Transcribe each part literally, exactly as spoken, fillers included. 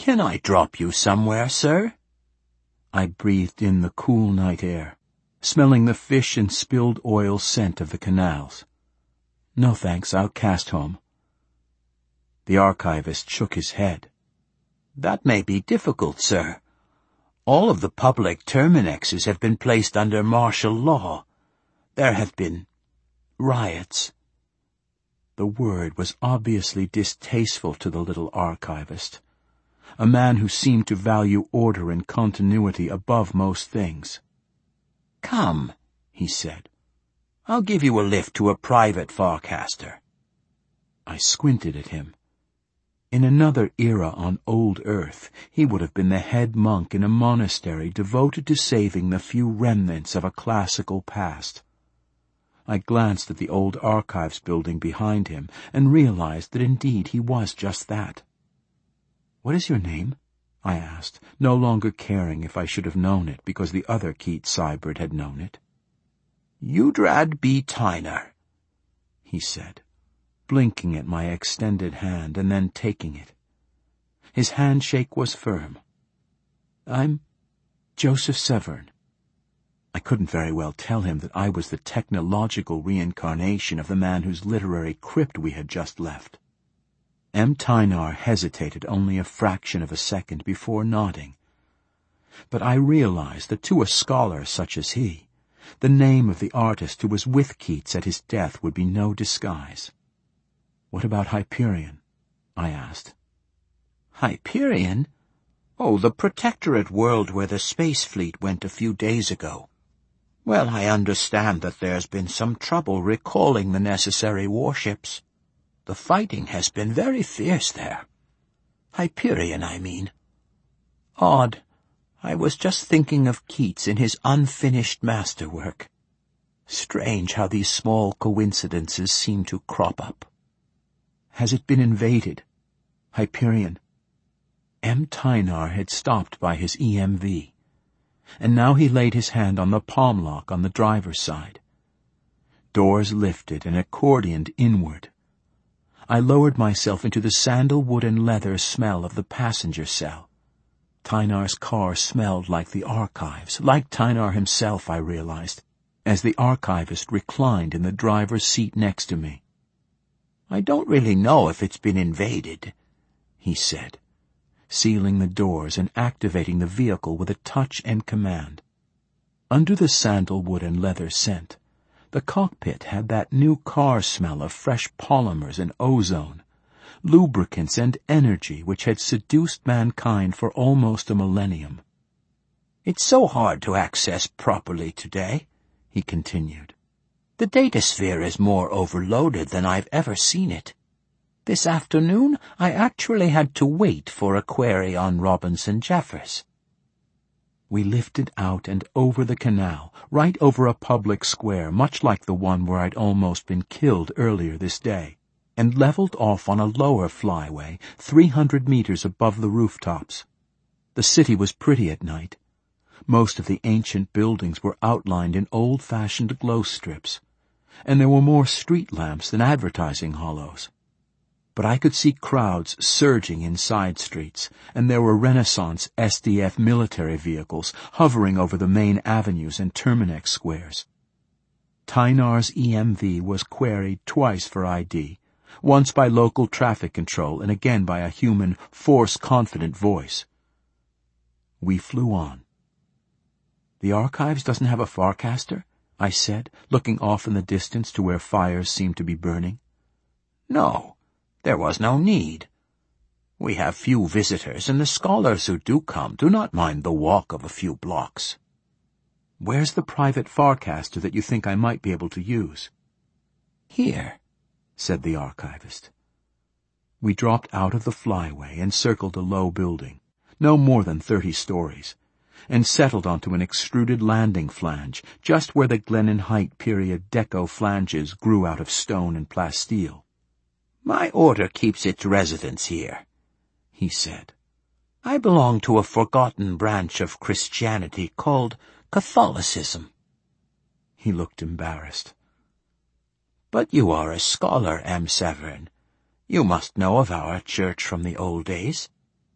Can I drop you somewhere, sir?" I breathed in the cool night air, smelling the fish and spilled oil scent of the canals. "No, thanks, I'll cast home." The archivist shook his head. "That may be difficult, sir. All of the public terminexes have been placed under martial law. There have been riots." The word was obviously distasteful to the little archivist, a man who seemed to value order and continuity above most things. "Come," he said. "I'll give you a lift to a private Farcaster." I squinted at him. In another era on old Earth, he would have been the head monk in a monastery devoted to saving the few remnants of a classical past. I glanced at the old archives building behind him and realized that indeed he was just that. "What is your name?" I asked, no longer caring if I should have known it because the other Keat Sybert had known it. "Udrad B. Tyner," he said, blinking at my extended hand and then taking it. His handshake was firm. "I'm Joseph Severn." I couldn't very well tell him that I was the technological reincarnation of the man whose literary crypt we had just left. M. Tynar hesitated only a fraction of a second before nodding. But I realized that to a scholar such as he, the name of the artist who was with Keats at his death would be no disguise. "What about Hyperion?" I asked. "Hyperion? Oh, the Protectorate world where the space fleet went a few days ago. Well, I understand that there's been some trouble recalling the necessary warships. The fighting has been very fierce there. Hyperion, I mean. Odd. I was just thinking of Keats in his unfinished masterwork. Strange how these small coincidences seem to crop up." "Has it been invaded? Hyperion?" M. Tynar had stopped by his E M V, and now he laid his hand on the palm lock on the driver's side. Doors lifted and accordioned inward. I lowered myself into the sandalwood and leather smell of the passenger cell. Tynar's car smelled like the archives, like Tynar himself, I realized, as the archivist reclined in the driver's seat next to me. "I don't really know if it's been invaded," he said, sealing the doors and activating the vehicle with a touch and command. Under the sandalwood and leather scent, the cockpit had that new car smell of fresh polymers and ozone, lubricants and energy which had seduced mankind for almost a millennium. "It's so hard to access properly today," he continued. "The datasphere is more overloaded than I've ever seen it. This afternoon, I actually had to wait for a query on Robinson Jeffers." We lifted out and over the canal, right over a public square, much like the one where I'd almost been killed earlier this day, and leveled off on a lower flyway, three hundred meters above the rooftops. The city was pretty at night. Most of the ancient buildings were outlined in old-fashioned glow strips, and there were more street lamps than advertising hollows. But I could see crowds surging in side streets, and there were Renaissance S D F military vehicles hovering over the main avenues and Terminex squares. Tynar's E M V was queried twice for I D, once by local traffic control and again by a human, force-confident voice. We flew on. "The archives doesn't have a Farcaster?" I said, looking off in the distance to where fires seemed to be burning. "No. There was no need. We have few visitors, and the scholars who do come do not mind the walk of a few blocks." "Where's the private Farcaster that you think I might be able to use?" "Here," said the archivist. We dropped out of the flyway and circled a low building, no more than thirty stories, and settled onto an extruded landing flange, just where the Glennon Height period deco flanges grew out of stone and plasteel. "My order keeps its residence here," he said. "I belong to a forgotten branch of Christianity called Catholicism." He looked embarrassed. "But you are a scholar, M. Severn. You must know of our church from the old days."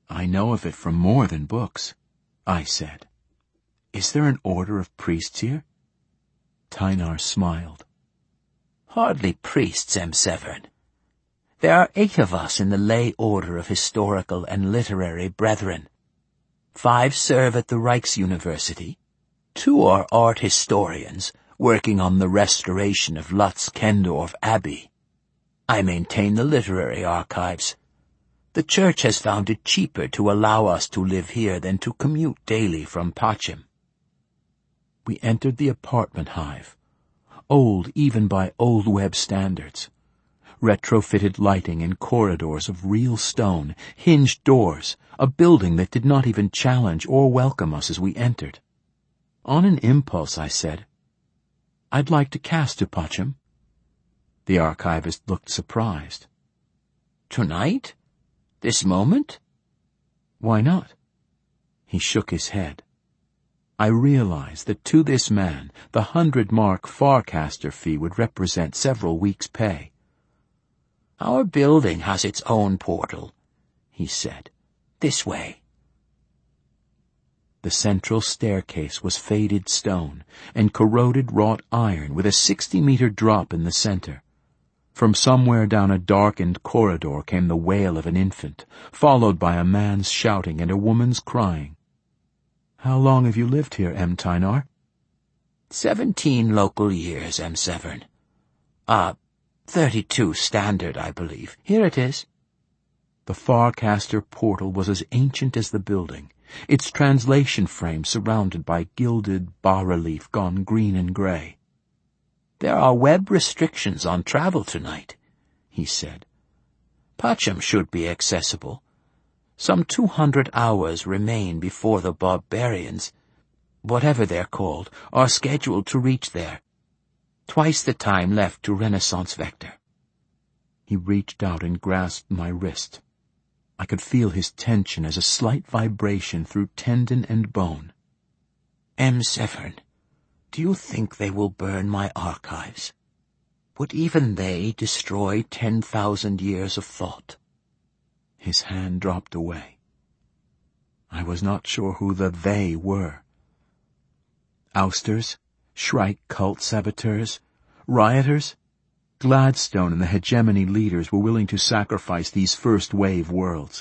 I know of it from more than books, I said. Is there an order of priests here? Tynar smiled. Hardly priests, M. Severn. There are eight of us in the lay order of historical and literary brethren. Five serve at the Rijksuniversity. Two are art historians, working on the restoration of Lutz Kendorf Abbey. I maintain the literary archives. The church has found it cheaper to allow us to live here than to commute daily from Pachim. We entered the apartment hive, old even by old web standards. Retrofitted lighting and corridors of real stone, hinged doors, a building that did not even challenge or welcome us as we entered. On an impulse, I said, I'd like to cast to Pachim. The archivist looked surprised. Tonight? This moment? Why not? He shook his head. I realized that to this man the hundred-mark Farcaster fee would represent several weeks' pay. Our building has its own portal, he said. This way. The central staircase was faded stone and corroded wrought iron with a sixty-meter drop in the center. From somewhere down a darkened corridor came the wail of an infant, followed by a man's shouting and a woman's crying. How long have you lived here, M. Tynar? Seventeen local years, M. Severn. Ah, uh, thirty-two standard, I believe. Here it is. The Farcaster portal was as ancient as the building, its translation frame surrounded by gilded bas-relief gone green and grey. There are web restrictions on travel tonight, he said. Pachim should be accessible. Some two hundred hours remain before the barbarians, whatever they're called, are scheduled to reach there. Twice the time left to Renaissance Vector. He reached out and grasped my wrist. I could feel his tension as a slight vibration through tendon and bone. M. Severn, do you think they will burn my archives? Would even they destroy ten thousand years of thought? His hand dropped away. I was not sure who the they were. Ousters? Shrike cult saboteurs? Rioters? Gladstone and the hegemony leaders were willing to sacrifice these first-wave worlds.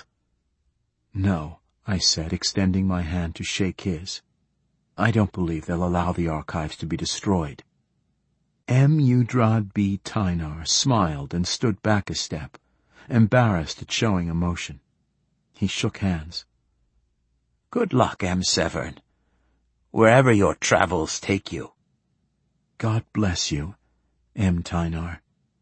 No, I said, extending my hand to shake his. I don't believe they'll allow the archives to be destroyed. M. Udrad B. Tynar smiled and stood back a step, embarrassed at showing emotion. He shook hands. Good luck, M. Severn, wherever your travels take you. God bless you, M. Tynar.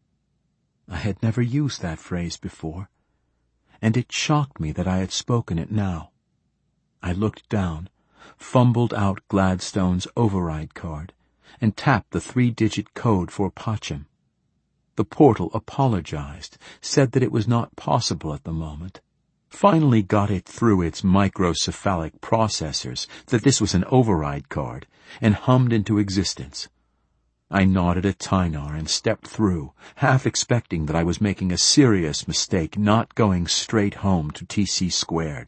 I had never used that phrase before, and it shocked me that I had spoken it now. I looked down, fumbled out Gladstone's override card, and tapped the three-digit code for Pachim. The portal apologized, said that it was not possible at the moment, finally got it through its microcephalic processors that this was an override card, and hummed into existence. I nodded at Tynar and stepped through, half expecting that I was making a serious mistake not going straight home to T C squared.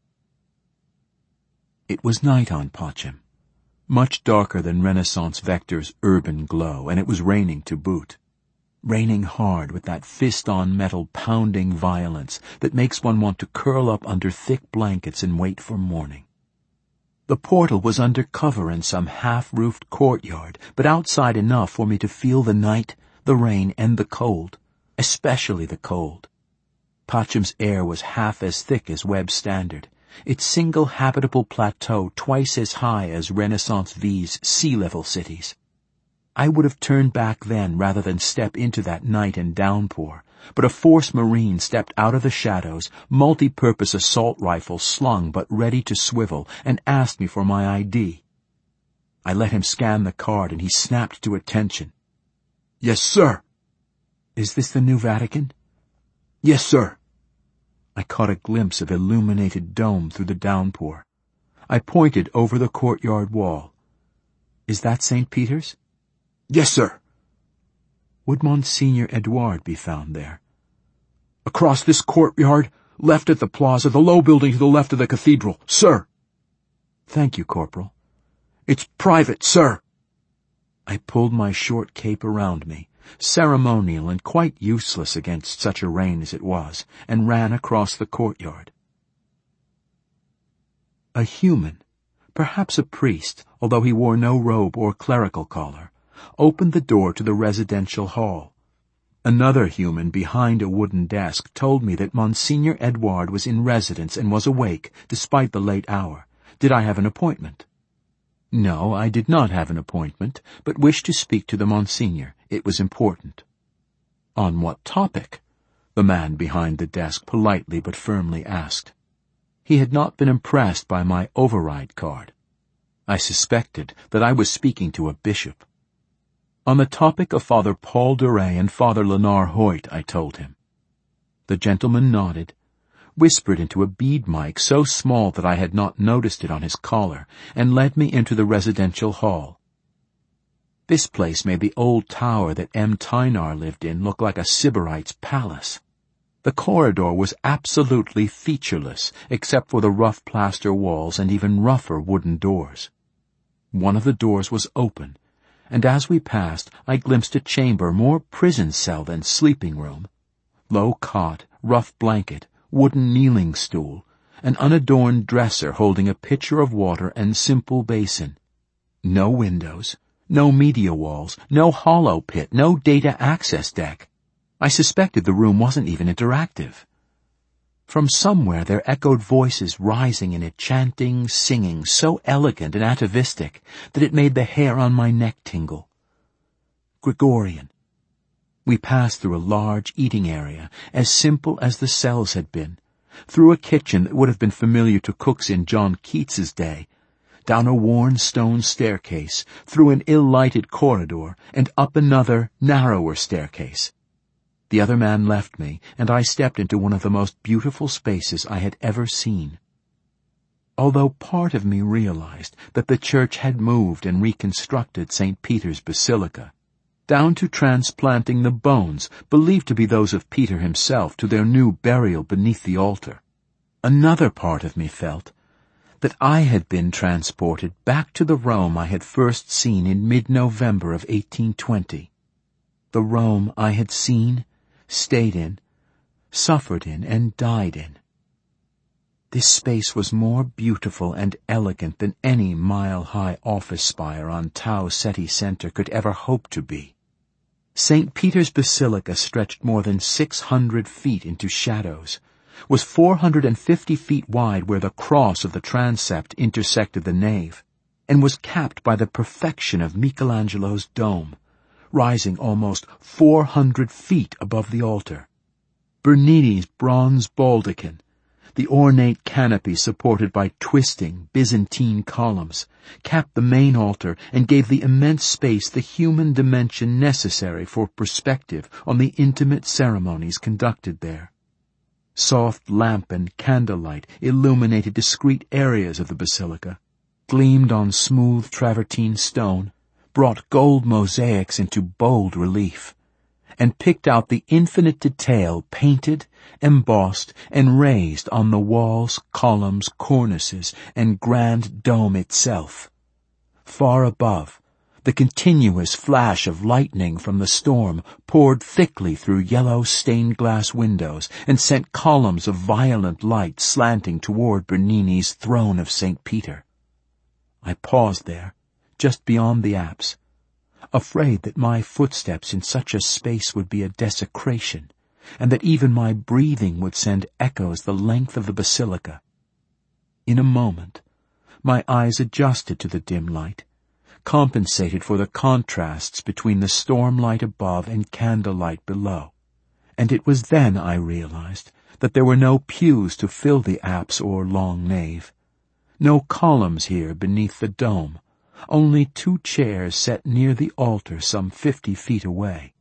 It was night on Pachim, much darker than Renaissance Vector's urban glow, and it was raining to boot. Raining hard with that fist-on-metal pounding violence that makes one want to curl up under thick blankets and wait for morning. The portal was under cover in some half-roofed courtyard, but outside enough for me to feel the night, the rain, and the cold, especially the cold. Pachim's air was half as thick as Webb Standard, its single habitable plateau twice as high as Renaissance V's sea-level cities. I would have turned back then rather than step into that night and downpour, but a Force Marine stepped out of the shadows, multi-purpose assault rifle slung but ready to swivel, and asked me for my I D. I let him scan the card, and he snapped to attention. Yes, sir. Is this the new Vatican? Yes, sir. I caught a glimpse of illuminated dome through the downpour. I pointed over the courtyard wall. Is that Saint Peter's? Yes, sir. Would Monsignor Edouard be found there? Across this courtyard, Left at the plaza, the low building to the left of the cathedral, sir. Thank you, Corporal. It's private, sir. I pulled my short cape around me, ceremonial and quite useless against such a rain as it was, and ran across the courtyard. A human, perhaps a priest, although he wore no robe or clerical collar, opened the door to the residential hall. Another human behind a wooden desk told me that Monsignor Edouard was in residence and was awake, despite the late hour. Did I have an appointment? No, I did not have an appointment, but wished to speak to the Monsignor. It was important. On what topic? The man behind the desk politely but firmly asked. He had not been impressed by my override card. I suspected that I was speaking to a bishop. On the topic of Father Paul Duray and Father Lenar Hoyt, I told him. The gentleman nodded, whispered into a bead mic so small that I had not noticed it on his collar, and led me into the residential hall. This place made the old tower that M. Tynar lived in look like a Sybarite's palace. The corridor was absolutely featureless, except for the rough plaster walls and even rougher wooden doors. One of the doors was open, and as we passed I glimpsed a chamber more prison cell than sleeping room. Low cot, rough blanket, wooden kneeling stool, an unadorned dresser holding a pitcher of water and simple basin. No windows, no media walls, no hollow pit, no data access deck. I suspected the room wasn't even interactive. From somewhere there echoed voices rising in it, chanting, singing, so elegant and atavistic that it made the hair on my neck tingle. Gregorian. We passed through a large eating area, as simple as the cells had been, through a kitchen that would have been familiar to cooks in John Keats's day, down a worn stone staircase, through an ill-lighted corridor, and up another, narrower staircase. The other man left me, and I stepped into one of the most beautiful spaces I had ever seen. Although part of me realized that the church had moved and reconstructed Saint Peter's Basilica, down to transplanting the bones, believed to be those of Peter himself, to their new burial beneath the altar, another part of me felt that I had been transported back to the Rome I had first seen in mid-November of eighteen twenty, the Rome I had seen, stayed in, suffered in, and died in. This space was more beautiful and elegant than any mile-high office spire on Tau Ceti Center could ever hope to be. Saint Peter's Basilica stretched more than six hundred feet into shadows, was four hundred fifty feet wide where the cross of the transept intersected the nave, and was capped by the perfection of Michelangelo's dome, rising almost four hundred feet above the altar. Bernini's bronze baldachin, the ornate canopy supported by twisting Byzantine columns, capped the main altar and gave the immense space the human dimension necessary for perspective on the intimate ceremonies conducted there. Soft lamp and candlelight illuminated discrete areas of the basilica, gleamed on smooth travertine stone, brought gold mosaics into bold relief, and picked out the infinite detail painted, embossed, and raised on the walls, columns, cornices, and grand dome itself. Far above, the continuous flash of lightning from the storm poured thickly through yellow stained-glass windows and sent columns of violent light slanting toward Bernini's throne of Saint Peter. I paused there, just beyond the apse, afraid that my footsteps in such a space would be a desecration, and that even my breathing would send echoes the length of the basilica. In a moment, my eyes adjusted to the dim light, compensated for the contrasts between the storm light above and candlelight below, and it was then I realized that there were no pews to fill the apse or long nave, no columns here beneath the dome, only two chairs set near the altar some fifty feet away.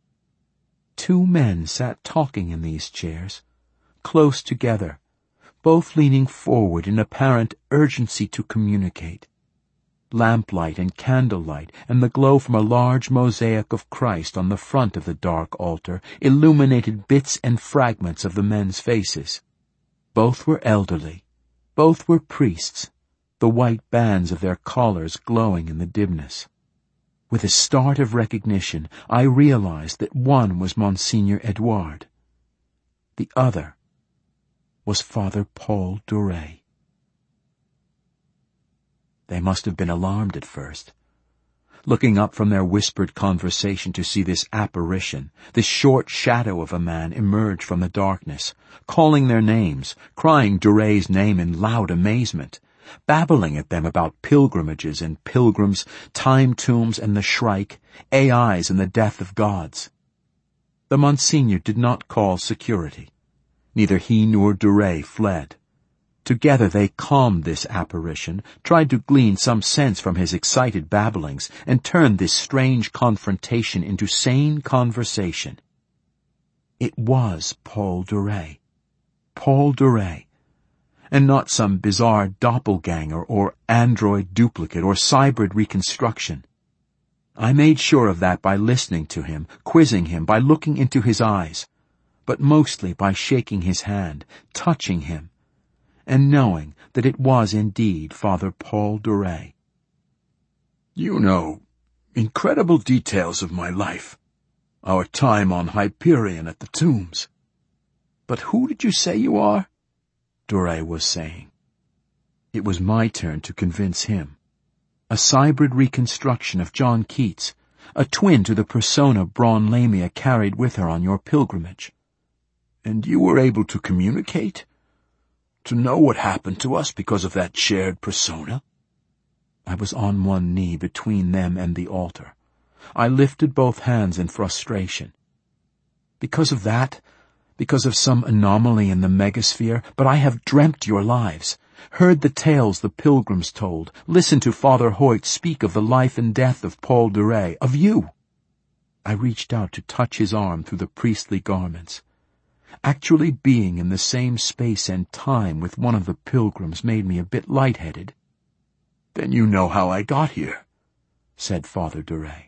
Two men sat talking in these chairs, close together, both leaning forward in apparent urgency to communicate. Lamplight and candlelight and the glow from a large mosaic of Christ on the front of the dark altar illuminated bits and fragments of the men's faces. Both were elderly. Both were priests, the white bands of their collars glowing in the dimness. With a start of recognition, I realized that one was Monsignor Edouard. The other was Father Paul Duret. They must have been alarmed at first. Looking up from their whispered conversation to see this apparition, this short shadow of a man emerge from the darkness, calling their names, crying Duret's name in loud amazement, babbling at them about pilgrimages and pilgrims, time tombs and the Shrike, A Is and the death of gods. The Monsignor did not call security. Neither he nor Duret fled. Together they calmed this apparition, tried to glean some sense from his excited babblings, and turned this strange confrontation into sane conversation. It was Paul Duret. Paul Duret. And not some bizarre doppelganger or android duplicate or cybrid reconstruction. I made sure of that by listening to him, quizzing him, by looking into his eyes, but mostly by shaking his hand, touching him, and knowing that it was indeed Father Paul Duret. You know, incredible details of my life. Our time on Hyperion at the tombs. But who did you say you are? Duret was saying. It was my turn to convince him. A cybrid reconstruction of John Keats, a twin to the persona Braun Lamia carried with her on your pilgrimage. And you were able to communicate? To know what happened to us because of that shared persona? I was on one knee between them and the altar. I lifted both hands in frustration. Because of that, because of some anomaly in the megasphere, but I have dreamt your lives, heard the tales the pilgrims told, listened to Father Hoyt speak of the life and death of Paul Duret, of you. I reached out to touch his arm through the priestly garments. Actually being in the same space and time with one of the pilgrims made me a bit lightheaded. Then you know how I got here, said Father Duret.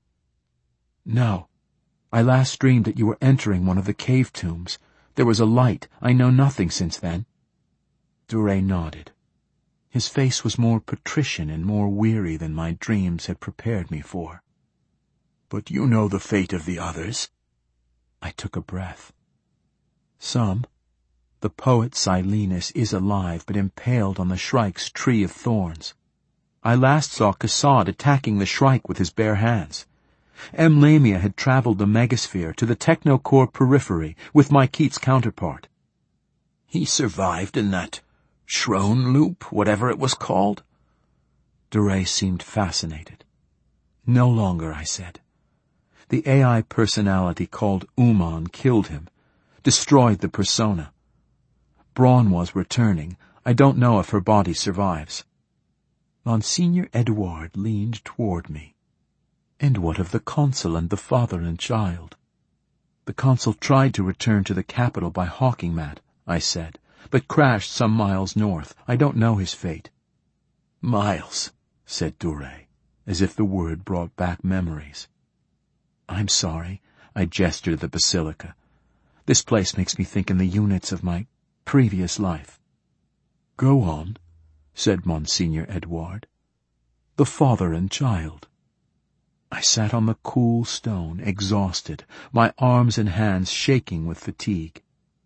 No. I last dreamed that you were entering one of the cave tombs. There was a light. I know nothing since then. Duret nodded. His face was more patrician and more weary than my dreams had prepared me for. But you know the fate of the others? I took a breath. Some. The poet Silenus is alive but impaled on the Shrike's tree of thorns. I last saw Cassad attacking the Shrike with his bare hands. M. Lamia had traveled the megasphere to the Technocore periphery with my Keats counterpart. He survived in that Shrone loop, whatever it was called? Duret seemed fascinated. No longer, I said. The A I personality called Uman killed him, destroyed the persona. Braun was returning. I don't know if her body survives. Monsignor Edouard leaned toward me. And what of the consul and the father and child? The consul tried to return to the capital by Hawking Mat, I said, but crashed some miles north. I don't know his fate. Miles, said Duret, as if the word brought back memories. I'm sorry, I gestured at the basilica. This place makes me think in the units of my previous life. Go on, said Monsignor Edouard. The father and child. I sat on the cool stone, exhausted, my arms and hands shaking with fatigue.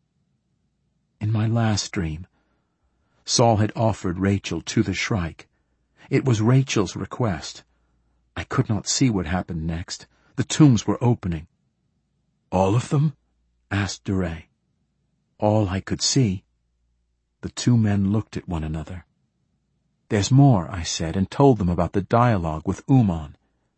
In my last dream, Saul had offered Rachel to the Shrike. It was Rachel's request. I could not see what happened next. The tombs were opening. All of them? Asked Duret. All I could see. The two men looked at one another. There's more, I said, and told them about the dialogue with Uman.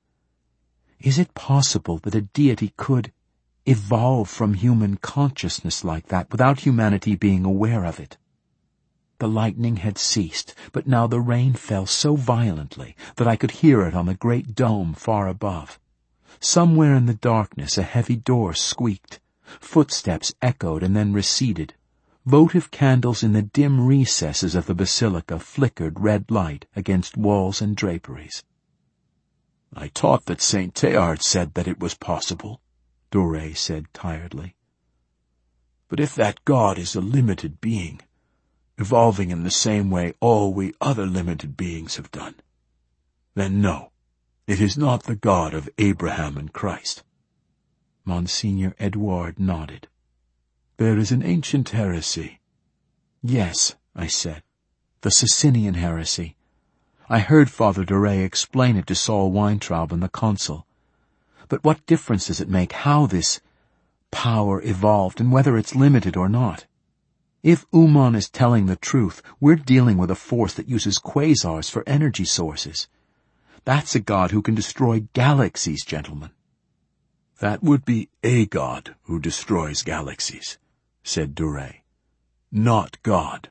Is it possible that a deity could evolve from human consciousness like that without humanity being aware of it? The lightning had ceased, but now the rain fell so violently that I could hear it on the great dome far above. Somewhere in the darkness a heavy door squeaked. Footsteps echoed and then receded. Votive candles in the dim recesses of the basilica flickered red light against walls and draperies. I taught that Saint Teilhard said that it was possible, Duret said tiredly. But if that God is a limited being, evolving in the same way all we other limited beings have done, then no, it is not the God of Abraham and Christ. Monsignor Edouard nodded. There is an ancient heresy. Yes, I said. The Socinian heresy. I heard Father Duray explain it to Saul Weintraub in the Consul. But what difference does it make how this power evolved and whether it's limited or not? If Uman is telling the truth, we're dealing with a force that uses quasars for energy sources. That's a God who can destroy galaxies, gentlemen. That would be a God who destroys galaxies, said Duray. Not God.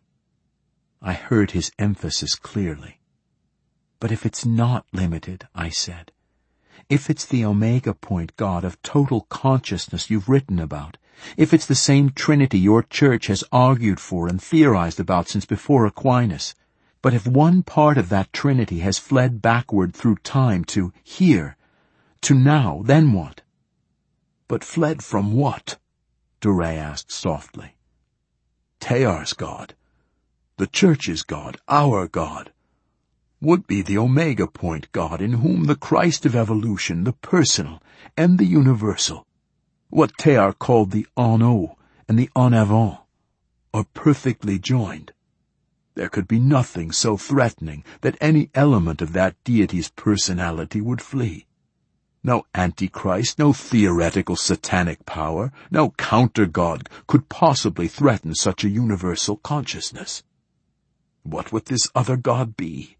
I heard his emphasis clearly. But if it's not limited, I said, if it's the Omega Point God of total consciousness you've written about, if it's the same Trinity your church has argued for and theorized about since before Aquinas, but if one part of that Trinity has fled backward through time to here, to now, then what? But fled from what? Duray asked softly. Teilhar's God, the Church's God, our God, would be the Omega Point God in whom the Christ of evolution, the personal and the universal, what Teilhar called the en haut and the en avant, are perfectly joined. There could be nothing so threatening that any element of that deity's personality would flee. No Antichrist, no theoretical satanic power, no counter-God could possibly threaten such a universal consciousness. What would this other God be?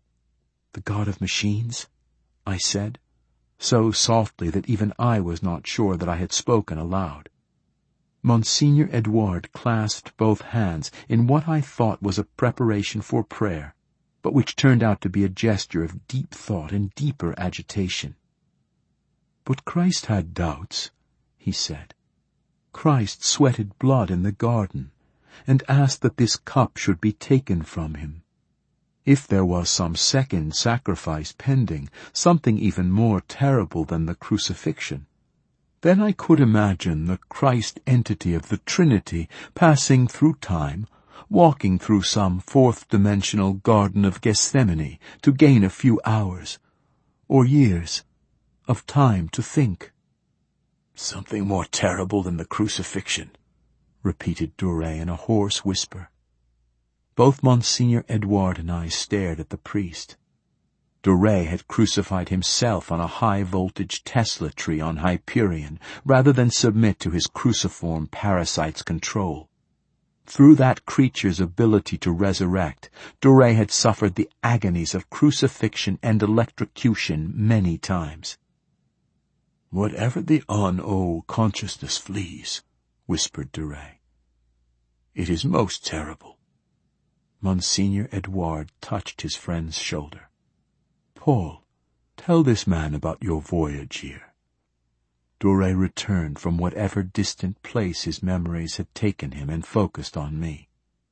The God of machines, I said, so softly that even I was not sure that I had spoken aloud. Monsignor Edouard clasped both hands in what I thought was a preparation for prayer, but which turned out to be a gesture of deep thought and deeper agitation. But Christ had doubts, he said. Christ sweated blood in the garden and asked that this cup should be taken from him. If there was some second sacrifice pending, something even more terrible than the crucifixion, then I could imagine the Christ entity of the Trinity passing through time, walking through some fourth-dimensional Garden of Gethsemane to gain a few hours, or years, of time to think. Something more terrible than the crucifixion, repeated Duray in a hoarse whisper. Both Monsignor Edouard and I stared at the priest. Duray had crucified himself on a high-voltage Tesla tree on Hyperion, rather than submit to his cruciform parasite's control. Through that creature's ability to resurrect, Duray had suffered the agonies of crucifixion and electrocution many times. Whatever the en haut consciousness flees, whispered Duray, it is most terrible. Monsignor Edouard touched his friend's shoulder. Paul, tell this man about your voyage here. Duray returned from whatever distant place his memories had taken him and focused on me.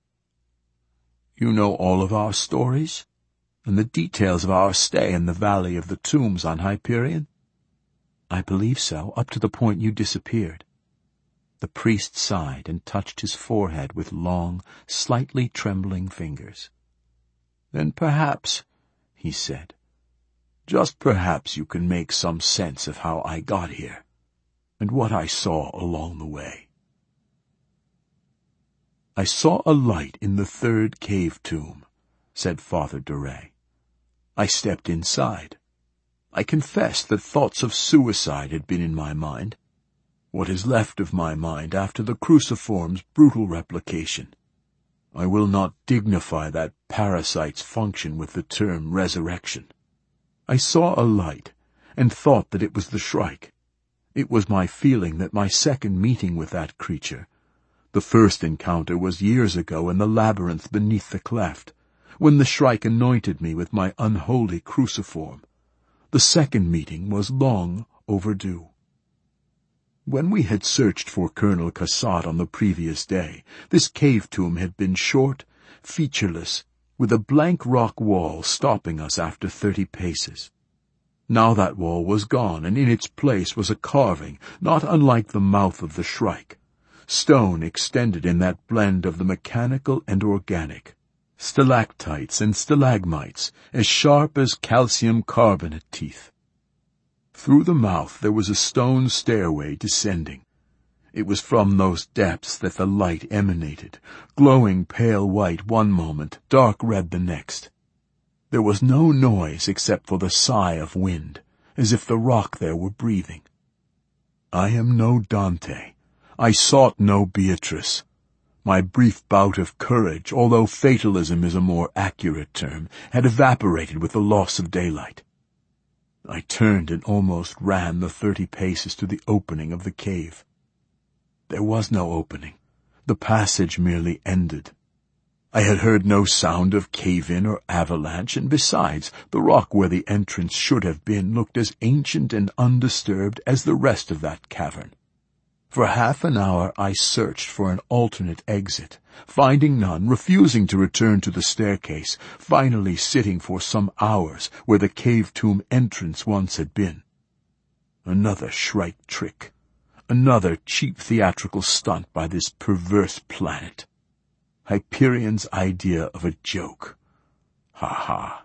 You know all of our stories, and the details of our stay in the Valley of the Tombs on Hyperion? I believe so, up to the point you disappeared. The priest sighed and touched his forehead with long, slightly trembling fingers. Then perhaps, he said, just perhaps you can make some sense of how I got here, and what I saw along the way. I saw a light in the third cave tomb, said Father Duray. I stepped inside. I confess that thoughts of suicide had been in my mind, what is left of my mind after the cruciform's brutal replication. I will not dignify that parasite's function with the term resurrection. I saw a light, and thought that it was the Shrike. It was my feeling that my second meeting with that creature, the first encounter was years ago in the labyrinth beneath the cleft, when the Shrike anointed me with my unholy cruciform. The second meeting was long overdue. When we had searched for Colonel Cassat on the previous day, this cave tomb had been short, featureless, with a blank rock wall stopping us after thirty paces. Now that wall was gone, and in its place was a carving not unlike the mouth of the Shrike, Stone extended in that blend of the mechanical and organic. Stalactites and stalagmites, as sharp as calcium carbonate teeth. Through the mouth there was a stone stairway descending. It was from those depths that the light emanated, glowing pale white one moment, dark red the next. There was no noise except for the sigh of wind, as if the rock there were breathing. I am no Dante. I sought no Beatrice. My brief bout of courage, although fatalism is a more accurate term, had evaporated with the loss of daylight. I turned and almost ran the thirty paces to the opening of the cave. There was no opening. The passage merely ended. I had heard no sound of cave-in or avalanche, and besides, the rock where the entrance should have been looked as ancient and undisturbed as the rest of that cavern. For half an hour I searched for an alternate exit, finding none, refusing to return to the staircase, finally sitting for some hours where the cave-tomb entrance once had been. Another shrike trick. Another cheap theatrical stunt by this perverse planet. Hyperion's idea of a joke. Ha ha.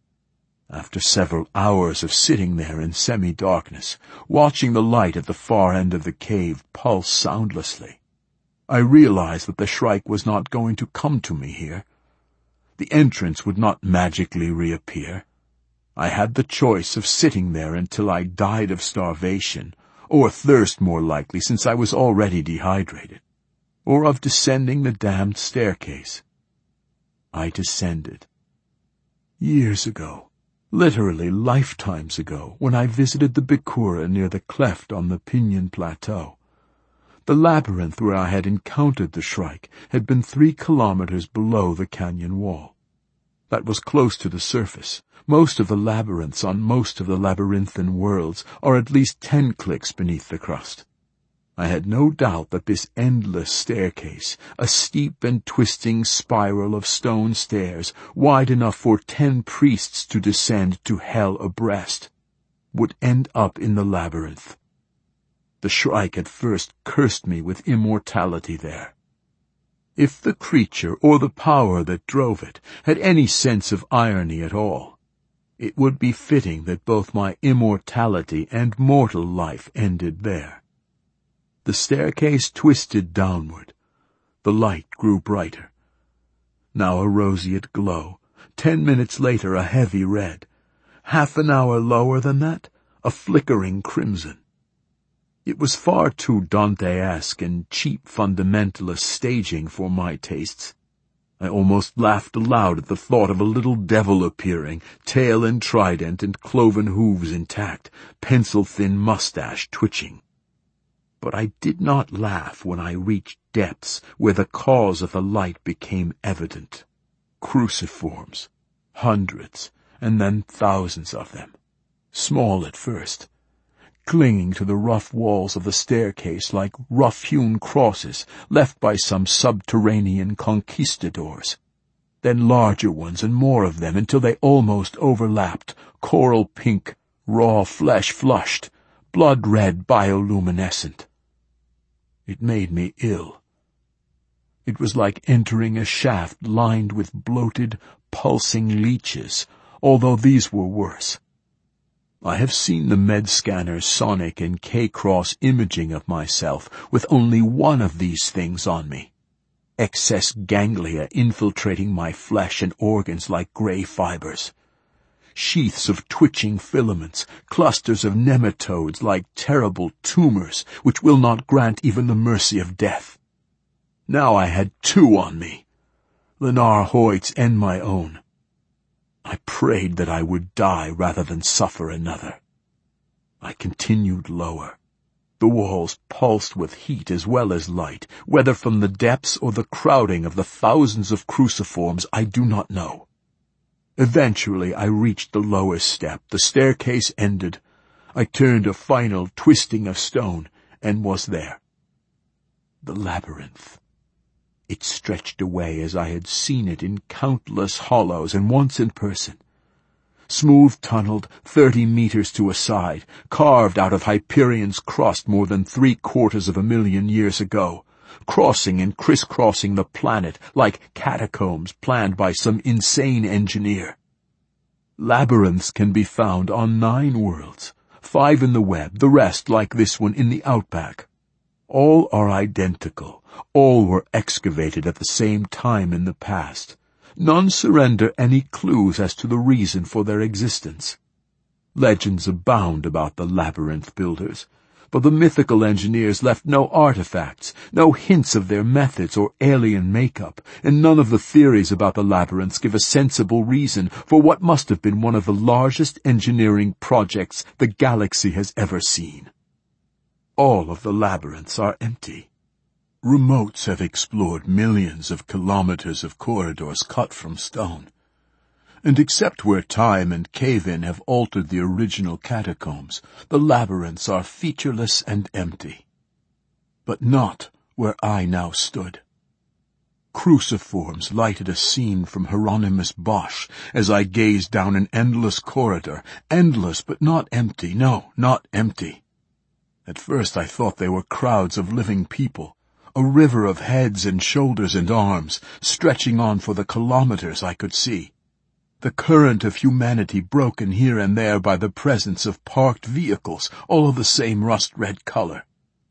After several hours of sitting there in semi-darkness, watching the light at the far end of the cave pulse soundlessly, I realized that the shrike was not going to come to me here. The entrance would not magically reappear. I had the choice of sitting there until I died of starvation, or thirst more likely since I was already dehydrated, or of descending the damned staircase. I descended. Years ago, literally lifetimes ago, when I visited the Bikura near the cleft on the Pinion Plateau. The labyrinth where I had encountered the shrike had been three kilometers below the canyon wall. That was close to the surface. Most of the labyrinths on most of the labyrinthine worlds are at least ten clicks beneath the crust. I had no doubt that this endless staircase, a steep and twisting spiral of stone stairs, wide enough for ten priests to descend to hell abreast, would end up in the labyrinth. The shrike had first cursed me with immortality there. If the creature or the power that drove it had any sense of irony at all, it would be fitting that both my immortality and mortal life ended there. The staircase twisted downward. The light grew brighter. Now a roseate glow. Ten minutes later a heavy red. Half an hour lower than that, a flickering crimson. It was far too Dante-esque and cheap fundamentalist staging for my tastes. I almost laughed aloud at the thought of a little devil appearing, tail and trident and cloven hooves intact, pencil-thin mustache twitching. But I did not laugh when I reached depths where the cause of the light became evident. Cruciforms. Hundreds, and then thousands of them. Small at first, clinging to the rough walls of the staircase like rough-hewn crosses left by some subterranean conquistadors. Then larger ones and more of them until they almost overlapped, coral pink, raw flesh flushed, blood-red bioluminescent. It made me ill. It was like entering a shaft lined with bloated, pulsing leeches, although these were worse. I have seen the med-scanner's sonic and K-cross imaging of myself with only one of these things on me. Excess ganglia infiltrating my flesh and organs like gray fibers. Sheaths of twitching filaments, clusters of nematodes like terrible tumors which will not grant even the mercy of death. Now I had two on me, Lenar Hoyt's and my own. I prayed that I would die rather than suffer another. I continued lower. The walls pulsed with heat as well as light, whether from the depths or the crowding of the thousands of cruciforms I do not know. Eventually I reached the lowest step. The staircase ended. I turned a final twisting of stone and was there. The labyrinth. It stretched away as I had seen it in countless hollows and once in person. Smooth-tunneled, thirty meters to a side, carved out of Hyperion's crust more than three-quarters of a million years ago, crossing and crisscrossing the planet like catacombs planned by some insane engineer. Labyrinths can be found on nine worlds, five in the web, the rest, like this one, in the outback. All are identical. All were excavated at the same time in the past. None surrender any clues as to the reason for their existence. Legends abound about the labyrinth builders, but the mythical engineers left no artifacts, no hints of their methods or alien makeup, and none of the theories about the labyrinths give a sensible reason for what must have been one of the largest engineering projects the galaxy has ever seen. All of the labyrinths are empty. Remotes have explored millions of kilometers of corridors cut from stone, and except where time and cave-in have altered the original catacombs, the labyrinths are featureless and empty. But not where I now stood. Cruciforms lighted a scene from Hieronymus Bosch as I gazed down an endless corridor, endless but not empty, no, not empty. At first I thought they were crowds of living people, a river of heads and shoulders and arms, stretching on for the kilometers I could see. The current of humanity broken here and there by the presence of parked vehicles, all of the same rust-red color.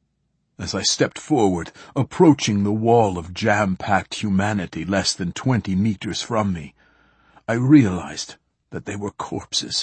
As I stepped forward, approaching the wall of jam-packed humanity less than twenty meters from me, I realized that they were corpses.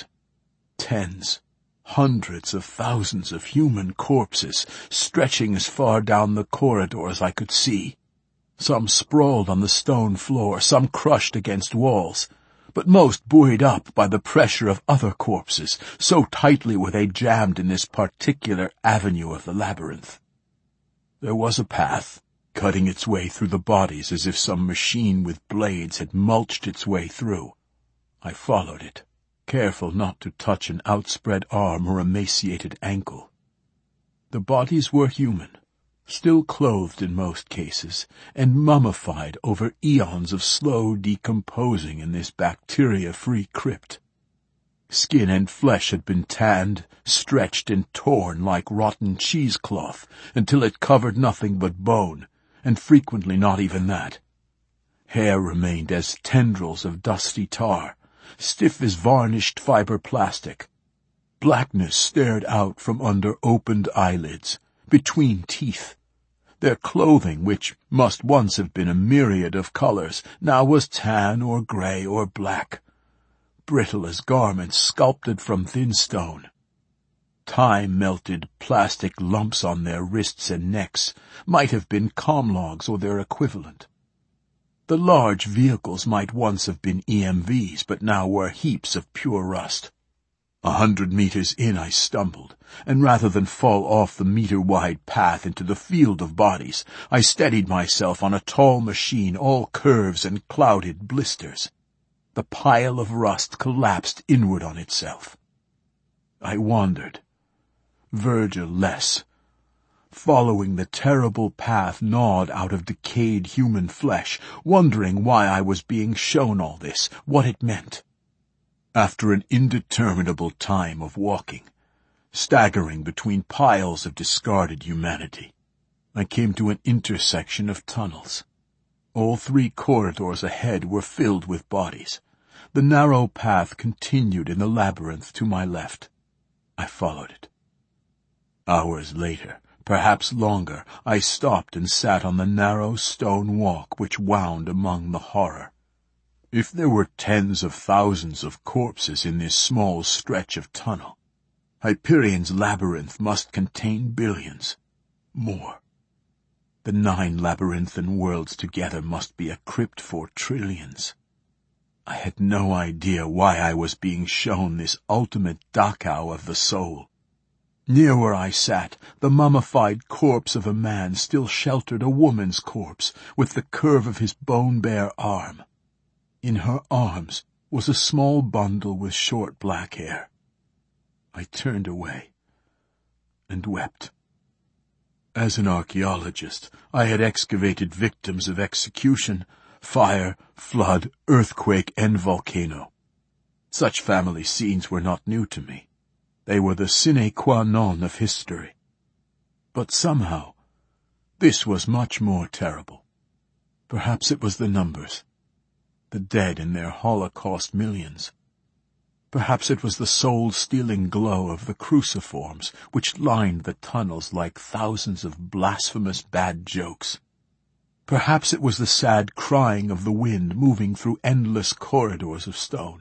Tens, hundreds of thousands of human corpses, stretching as far down the corridor as I could see. Some sprawled on the stone floor, some crushed against walls, but most buoyed up by the pressure of other corpses, so tightly were they jammed in this particular avenue of the labyrinth. There was a path, cutting its way through the bodies as if some machine with blades had mulched its way through. I followed it, careful not to touch an outspread arm or emaciated ankle. The bodies were human, still clothed in most cases, and mummified over eons of slow decomposing in this bacteria-free crypt. Skin and flesh had been tanned, stretched, and torn like rotten cheesecloth until it covered nothing but bone, and frequently not even that. Hair remained as tendrils of dusty tar, stiff as varnished fiber plastic. Blackness stared out from under opened eyelids, between teeth. Their clothing, which must once have been a myriad of colors, now was tan or gray or black, brittle as garments sculpted from thin stone. Time-melted plastic lumps on their wrists and necks might have been comlogs or their equivalent. The large vehicles might once have been E M Vs, but now were heaps of pure rust. A hundred meters in I stumbled, and rather than fall off the meter-wide path into the field of bodies, I steadied myself on a tall machine all curves and clouded blisters. The pile of rust collapsed inward on itself. I wandered, Virgil-less, following the terrible path gnawed out of decayed human flesh, wondering why I was being shown all this, what it meant. After an indeterminable time of walking, staggering between piles of discarded humanity, I came to an intersection of tunnels. All three corridors ahead were filled with bodies. The narrow path continued in the labyrinth to my left. I followed it. Hours later, perhaps longer, I stopped and sat on the narrow stone walk which wound among the horror. If there were tens of thousands of corpses in this small stretch of tunnel, Hyperion's labyrinth must contain billions. More. The nine labyrinthine worlds together must be a crypt for trillions. I had no idea why I was being shown this ultimate Dachau of the soul. Near where I sat, the mummified corpse of a man still sheltered a woman's corpse with the curve of his bone-bare arm. In her arms was a small bundle with short black hair. I turned away and wept. As an archaeologist, I had excavated victims of execution, fire, flood, earthquake, and volcano. Such family scenes were not new to me. They were the sine qua non of history. But somehow, This was much more terrible. Perhaps it was the numbers, the dead in their Holocaust millions. Perhaps it was the soul-stealing glow of the cruciforms which lined the tunnels like thousands of blasphemous bad jokes. Perhaps it was the sad crying of the wind moving through endless corridors of stone.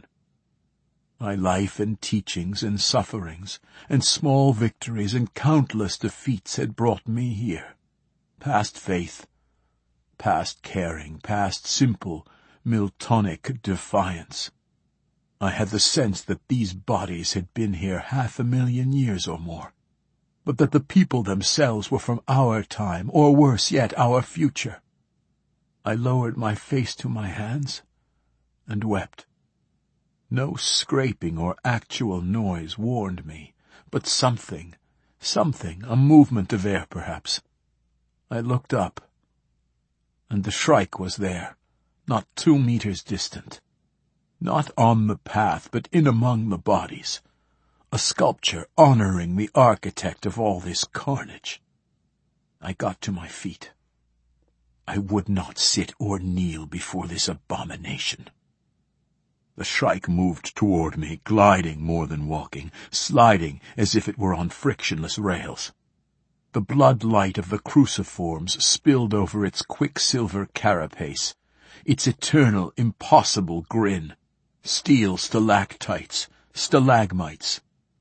My life and teachings and sufferings and small victories and countless defeats had brought me here, past faith, past caring, past simple, Miltonic defiance. I had the sense that these bodies had been here half a million years or more, but that the people themselves were from our time, or worse yet, our future. I lowered my face to my hands and wept. No scraping or actual noise warned me, but something, something, a movement of air perhaps. I looked up, and the Shrike was there, not two meters distant. Not on the path, but in among the bodies. A sculpture honoring the architect of all this carnage. I got to my feet. I would not sit or kneel before this abomination. The Shrike moved toward me, gliding more than walking, sliding as if it were on frictionless rails. The blood light of the cruciforms spilled over its quicksilver carapace, its eternal, impossible grin. Steel stalactites, stalagmites.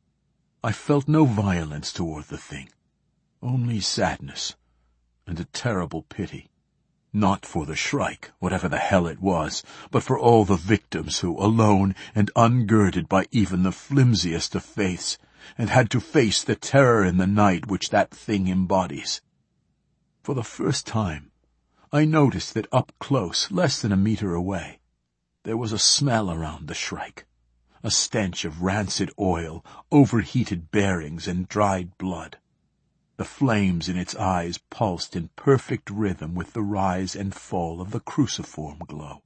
I felt no violence toward the thing, only sadness and a terrible pity. Not for the Shrike, whatever the hell it was, but for all the victims who, alone and ungirded by even the flimsiest of faiths, and had to face the terror in the night which that thing embodies. For the first time, I noticed that up close, less than a meter away, there was a smell around the Shrike, a stench of rancid oil, overheated bearings, and dried blood. The flames in its eyes pulsed in perfect rhythm with the rise and fall of the cruciform glow.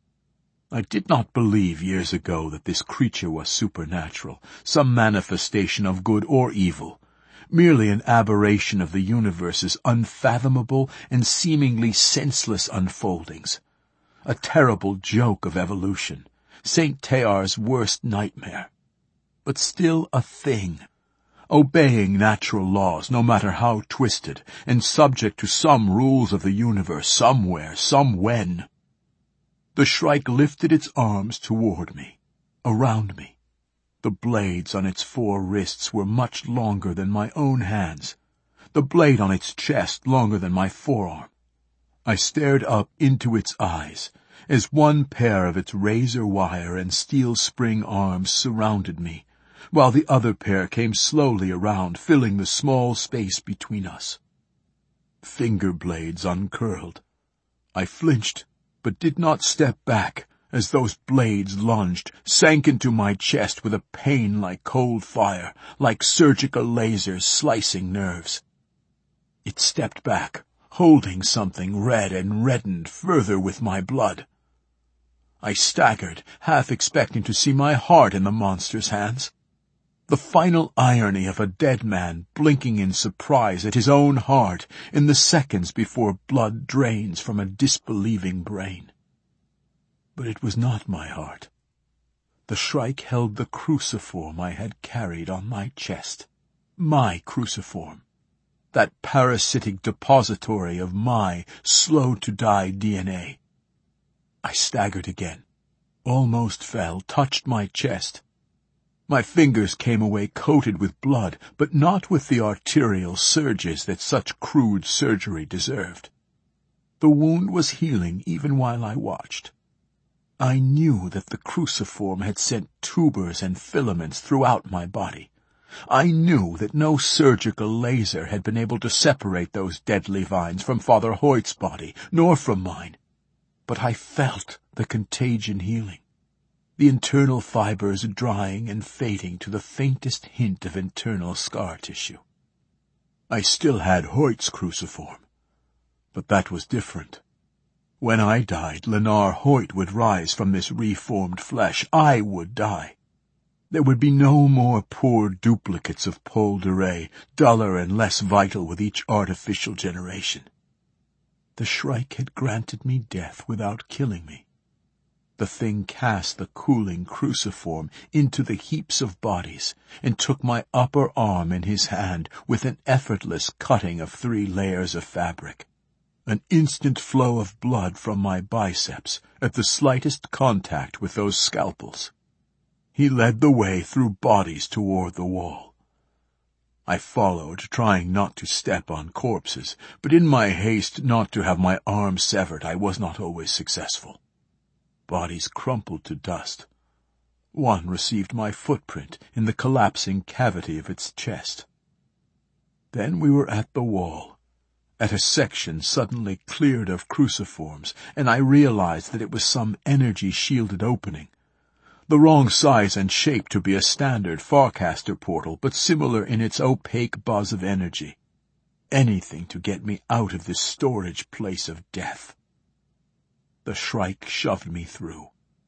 I did not believe years ago that this creature was supernatural, some manifestation of good or evil, merely an aberration of the universe's unfathomable and seemingly senseless unfoldings. A terrible joke of evolution, Saint Teilhar's worst nightmare. But still a thing, obeying natural laws no matter how twisted, and subject to some rules of the universe somewhere, some when. The Shrike lifted its arms toward me, around me. The blades on its four wrists were much longer than my own hands, the blade on its chest longer than my forearm. I stared up into its eyes, as one pair of its razor-wire and steel-spring arms surrounded me, while the other pair came slowly around, filling the small space between us. Finger blades uncurled. I flinched, but did not step back, as those blades lunged, sank into my chest with a pain like cold fire, like surgical lasers slicing nerves. It stepped back, holding something red and reddened further with my blood. I staggered, half expecting to see my heart in the monster's hands. The final irony of a dead man blinking in surprise at his own heart in the seconds before blood drains from a disbelieving brain. But it was not my heart. The Shrike held the cruciform I had carried on my chest. My cruciform. That parasitic depository of my slow-to-die D N A. I staggered again, almost fell, touched my chest. My fingers came away coated with blood, but not with the arterial surges that such crude surgery deserved. The wound was healing even while I watched. I knew that the cruciform had sent tubers and filaments throughout my body. I knew that no surgical laser had been able to separate those deadly vines from Father Hoyt's body, nor from mine. But I felt the contagion healing, the internal fibers drying and fading to the faintest hint of internal scar tissue. I still had Hoyt's cruciform, but that was different. When I died, Lenar Hoyt would rise from this reformed flesh. I would die. There would be no more poor duplicates of Paul de Rey, duller and less vital with each artificial generation. The Shrike had granted me death without killing me. The thing cast the cooling cruciform into the heaps of bodies and took my upper arm in his hand with an effortless cutting of three layers of fabric. An instant flow of blood from my biceps at the slightest contact with those scalpels. He led the way through bodies toward the wall. I followed, trying not to step on corpses, but in my haste not to have my arm severed, I was not always successful. Bodies crumpled to dust. One received my footprint in the collapsing cavity of its chest. Then we were at the wall, at a section suddenly cleared of cruciforms, and I realized that it was some energy-shielded opening. The wrong size and shape to be a standard Farcaster portal, but similar in its opaque buzz of energy. Anything to get me out of this storage place of death. The Shrike shoved me through.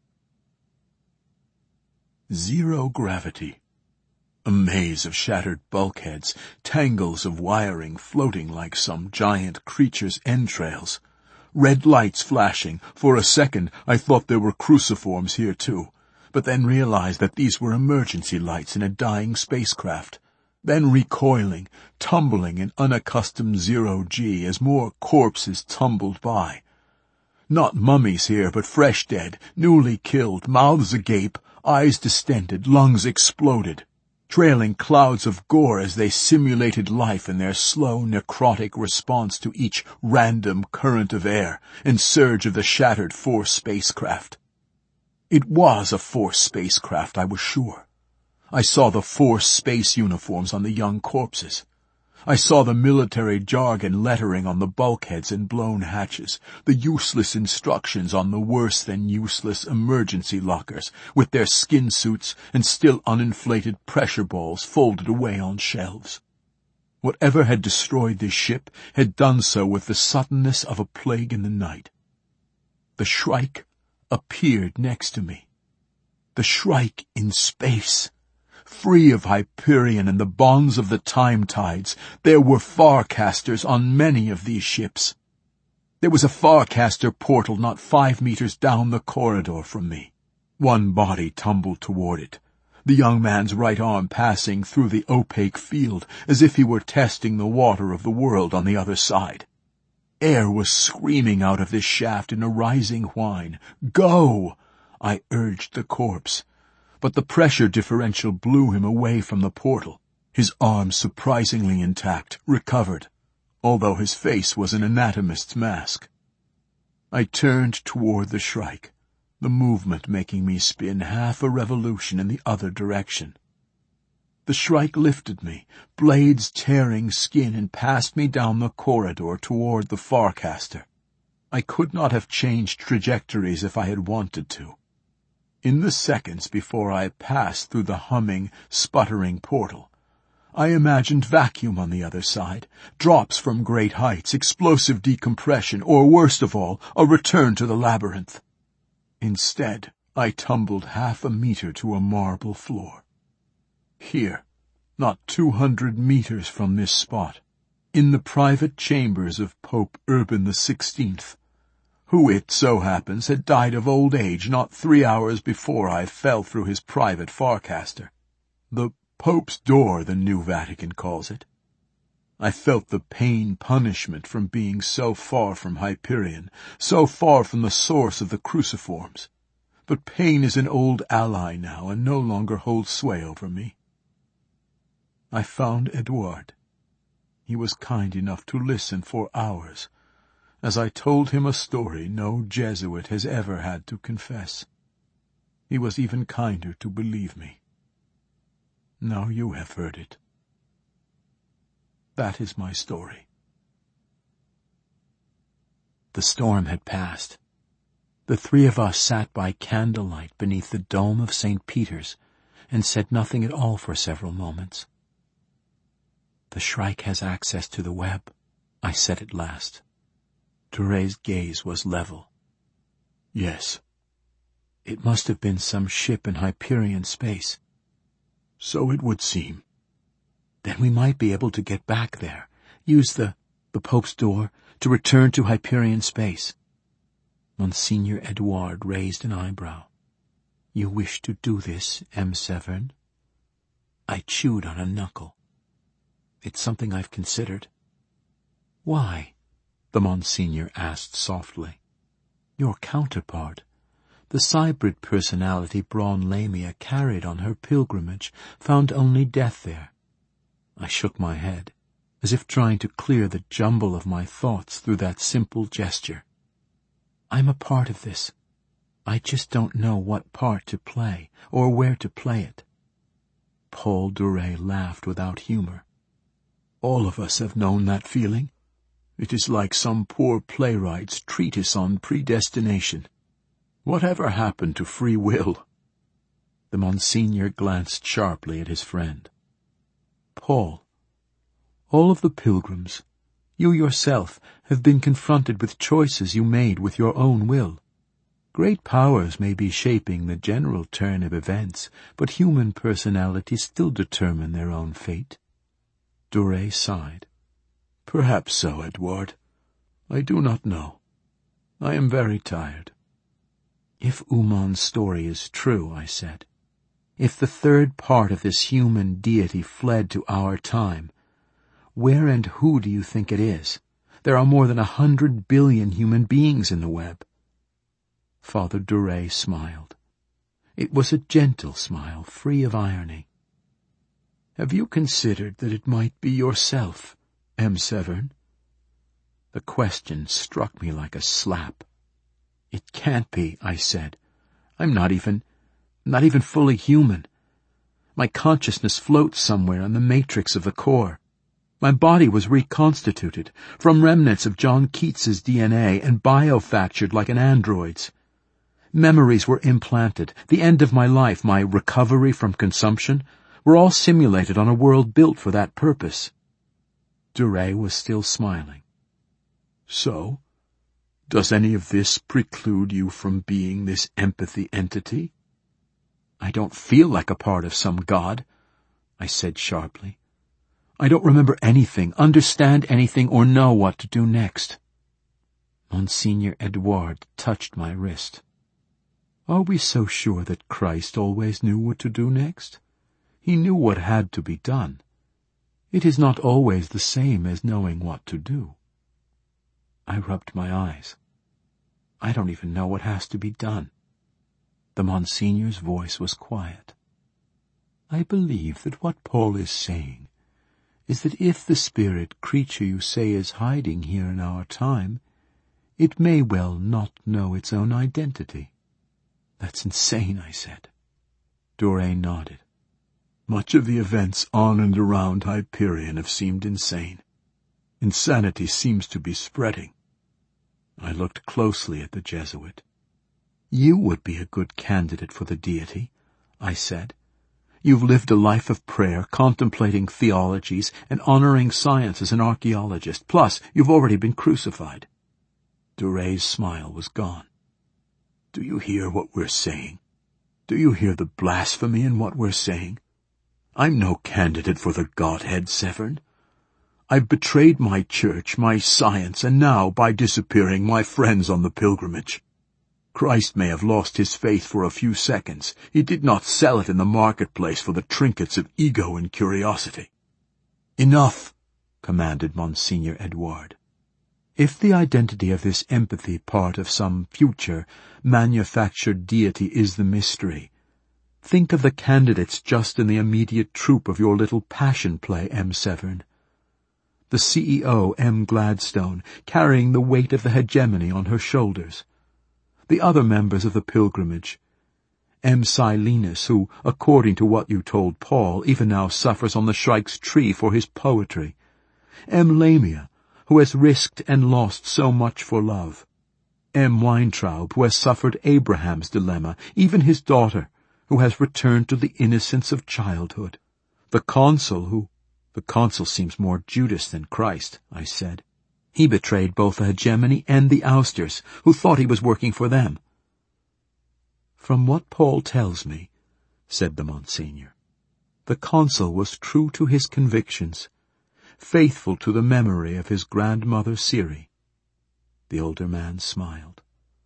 Zero gravity. A maze of shattered bulkheads, tangles of wiring floating like some giant creature's entrails. Red lights flashing. For a second I thought there were cruciforms here too, but then realized that these were emergency lights in a dying spacecraft. Then recoiling, tumbling in unaccustomed zero-G as more corpses tumbled by. Not mummies here, but fresh dead, newly killed, mouths agape, eyes distended, lungs exploded, trailing clouds of gore as they simulated life in their slow, necrotic response to each random current of air and surge of the shattered Force spacecraft. It was a Force spacecraft, I was sure. I saw the Force space uniforms on the young corpses. I saw the military jargon lettering on the bulkheads and blown hatches, the useless instructions on the worse-than-useless emergency lockers, with their skin suits and still uninflated pressure balls folded away on shelves. Whatever had destroyed this ship had done so with the suddenness of a plague in the night. The Shrike appeared next to me. The Shrike in space. Free of Hyperion and the bonds of the time tides, there were Farcasters on many of these ships. There was a Farcaster portal not five meters down the corridor from me. One body tumbled toward it, the young man's right arm passing through the opaque field as if he were testing the water of the world on the other side. Air was screaming out of this shaft in a rising whine. "Go!" I urged the corpse. But the pressure differential blew him away from the portal. His arm, surprisingly intact, recovered, although his face was an anatomist's mask. I turned toward the Shrike, the movement making me spin half a revolution in the other direction. The Shrike lifted me, blades tearing skin, and passed me down the corridor toward the Farcaster. I could not have changed trajectories if I had wanted to. In the seconds before I passed through the humming, sputtering portal, I imagined vacuum on the other side, drops from great heights, explosive decompression, or worst of all, a return to the labyrinth. Instead, I tumbled half a meter to a marble floor. Here, not two hundred meters from this spot, in the private chambers of Pope Urban the Sixteenth, who, it so happens, had died of old age not three hours before I fell through his private Farcaster. The Pope's door, the New Vatican calls it. I felt the pain punishment from being so far from Hyperion, so far from the source of the cruciforms. But pain is an old ally now and no longer holds sway over me. I found Edouard. He was kind enough to listen for hours, as I told him a story no Jesuit has ever had to confess. He was even kinder to believe me. Now you have heard it. That is my story. The storm had passed. The three of us sat by candlelight beneath the dome of Saint Peter's and said nothing at all for several moments. "The Shrike has access to the web," I said at last. Duré's gaze was level. "Yes." "It must have been some ship in Hyperion space." "So it would seem." "Then we might be able to get back there, use the, the Pope's door, to return to Hyperion space. Monsignor Edouard raised an eyebrow. You wish to do this, M. Severn? I chewed on a knuckle. It's something I've considered. Why? The Monsignor asked softly. Your counterpart, the cybrid personality Braun Lamia carried on her pilgrimage, found only death there. I shook my head, as if trying to clear the jumble of my thoughts through that simple gesture. I'm a part of this. I just don't know what part to play, or where to play it. Paul Dure laughed without humor. All of us have known that feeling. It is like some poor playwright's treatise on predestination. Whatever happened to free will? The Monsignor glanced sharply at his friend. Paul, all of the pilgrims, you yourself, have been confronted with choices you made with your own will. Great powers may be shaping the general turn of events, but human personalities still determine their own fate. Dure sighed. Perhaps so, Edouard. I do not know. I am very tired. If Uman's story is true, I said, if the third part of this human deity fled to our time, where and who do you think it is? There are more than a hundred billion human beings in the web. Father Dure smiled. It was a gentle smile, free of irony. Have you considered that it might be yourself, M. Severn? The question struck me like a slap. It can't be, I said. I'm not even, not even fully human. My consciousness floats somewhere in the matrix of the core. My body was reconstituted from remnants of John Keats's D N A and biofactured like an android's. Memories were implanted. The end of my life, my recovery from consumption, were all simulated on a world built for that purpose. Dure was still smiling. So, does any of this preclude you from being this empathy entity? I don't feel like a part of some god, I said sharply. I don't remember anything, understand anything, or know what to do next. Monsignor Edouard touched my wrist. Are we so sure that Christ always knew what to do next? He knew what had to be done. It is not always the same as knowing what to do. I rubbed my eyes. I don't even know what has to be done. The Monsignor's voice was quiet. I believe that what Paul is saying is that if the spirit creature you say is hiding here in our time, it may well not know its own identity. That's insane, I said. Dore nodded. Much of the events on and around Hyperion have seemed insane. Insanity seems to be spreading. I looked closely at the Jesuit. You would be a good candidate for the deity, I said. You've lived a life of prayer, contemplating theologies, and honoring science as an archaeologist. Plus, you've already been crucified. Dure's smile was gone. Do you hear what we're saying? Do you hear the blasphemy in what we're saying? I'm no candidate for the Godhead, Severn. I've betrayed my church, my science, and now, by disappearing, my friends on the pilgrimage. Christ may have lost his faith for a few seconds. He did not sell it in the marketplace for the trinkets of ego and curiosity. Enough, commanded Monsignor Edouard. If the identity of this empathy part of some future, manufactured deity is the mystery, think of the candidates just in the immediate troupe of your little passion play, M. Severn. The C E O, M. Gladstone, carrying the weight of the hegemony on her shoulders. The other members of the pilgrimage, M. Silenus, who, according to what you told Paul, even now suffers on the shrike's tree for his poetry. M. Lamia, who has risked and lost so much for love. M. Weintraub, who has suffered Abraham's dilemma, even his daughter, who has returned to the innocence of childhood. The consul, who... The consul seems more Judas than Christ, I said. He betrayed both the hegemony and the ousters, who thought he was working for them. From what Paul tells me, said the Monsignor, the consul was true to his convictions, faithful to the memory of his grandmother Ciri. The older man smiled.